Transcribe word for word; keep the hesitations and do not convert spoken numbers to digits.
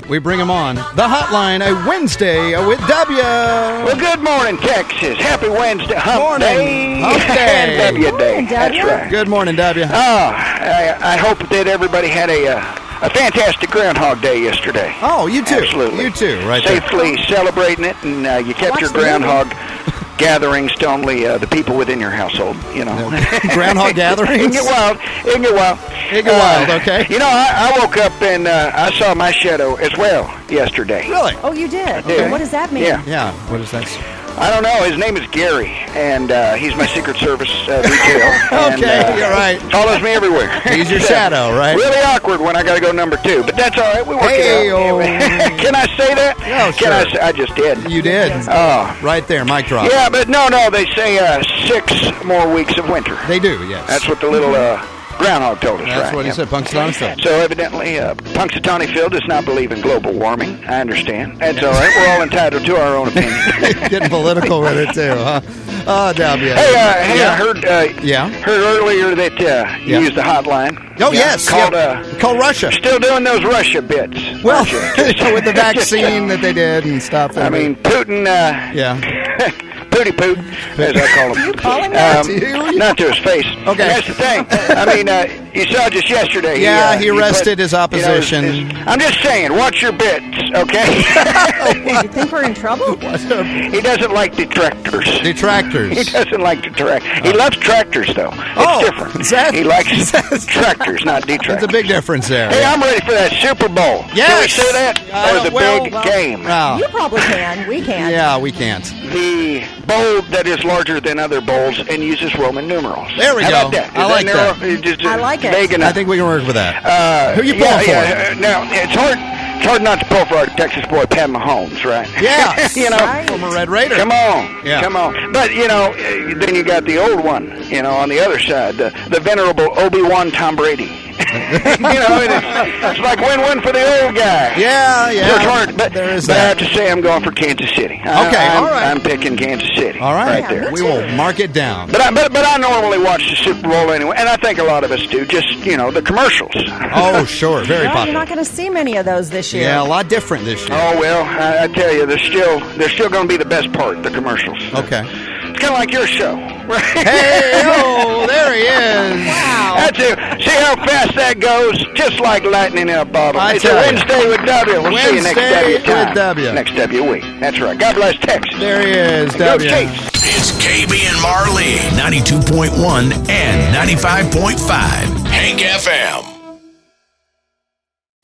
we bring them on. The Hotline, a Wednesday with W. Well, good morning, Texas. Happy Wednesday. Hump Morning. Day. Hump Day. And W Day. Morning, That's W. right. Good morning, W. Oh, I, I hope that everybody had a uh, a fantastic Groundhog Day yesterday. Oh, you too. Absolutely. You too, right there. Safely celebrating it, and uh, you kept Watch your the movie. groundhog gatherings to only uh, the people within your household, you know. Groundhog gatherings? It can get wild. It can get wild. It get wild, okay. You know, I, I woke up and uh, I saw my shadow as well yesterday. Really? Oh, you did? did. And what does that mean? Yeah. Yeah. What is that? I don't know. His name is Gary, and uh, he's my Secret Service uh, detail. and, Okay, uh, you're right. Follows me everywhere. He's your It's, uh, shadow, right? Really awkward when I got to go number two, but that's all right. We work Hey, it out. oh. Can I say that? Oh, Can I sure. say? I just did. You did. Oh. Right there, mic drop. Yeah, but no, no. They say uh, six more weeks of winter. They do, yes. That's what the little uh, groundhog told us, That's right? what he Yep. said, Punxsutawney Phil. So evidently, uh, Punxsutawney Phil does not believe in global warming. I understand. That's all right. We're all entitled to our own opinion. Getting political with it, too, huh? Oh, W. Hey, uh, hey, yeah. I heard uh, Yeah. heard earlier that uh, you Yeah. used the hotline. Oh, Yeah. yes. Called, yeah. uh, Called Russia. still doing those Russia bits. Well, aren't you? with the vaccine that they did and stuff. I mean, Putin, uh, yeah. Pooty Poot, as I call him. You call him that? Um, To you? not to his face. Okay. And that's the thing. I mean, uh, you saw just yesterday. Yeah, uh, he arrested put, his opposition. You know, his- his- I'm just saying, watch your bits, okay? You think we're in trouble? He doesn't like detractors. He Detractors. doesn't like detractors. He loves tractors, though. It's Oh, different. is that- he likes is that- tractors, not detractors. There's a big difference there. Hey, I'm ready for that Super Bowl. Can we Yes. say that? Uh, or the well, big well, game? Oh. You probably can. We can. Yeah, we can't. The bowl that is larger than other bowls and uses Roman numerals. There we How go. about that? Is I like narrow- that. is just, I like it. vague enough? I think we can work with that. Uh, Who you yeah, pulling for? yeah. Uh, Now, it's hard, it's hard not to pull for our Texas boy, Pat Mahomes, right? Yeah. you know, Right. Former Red Raider. come on, Yeah. come on. But, you know, uh, then you got the old one, you know, on the other side, the, the venerable Obi-Wan Tom Brady. you know, it's, it's like win-win for the old guy. Yeah, yeah. So it's hard, but, there is but I that. have to say I'm going for Kansas City. I, Okay, I'm, all right. I'm picking Kansas City. All right. Right there. We will mark it down. But I, but, but I normally watch the Super Bowl anyway, and I think a lot of us do, just, you know, the commercials. Oh, sure. Very Well, you're popular. not going to see many of those this year. Yeah, a lot different this year. Oh, well, I, I tell you, they're still, they're still going to be the best part, the commercials. Okay. It's kind of like your show. Right? Hey, oh, there he is. Wow. That's it. See how fast that goes? Just like lightning in a bottle. I It's a tell you. Wednesday with W. We'll see you next Wednesday W with time. W. Next W week. That's right. God bless Texas. There he is, Go W. Chiefs. It's K B and Marley, ninety-two point one and ninety-five point five. Hank F M.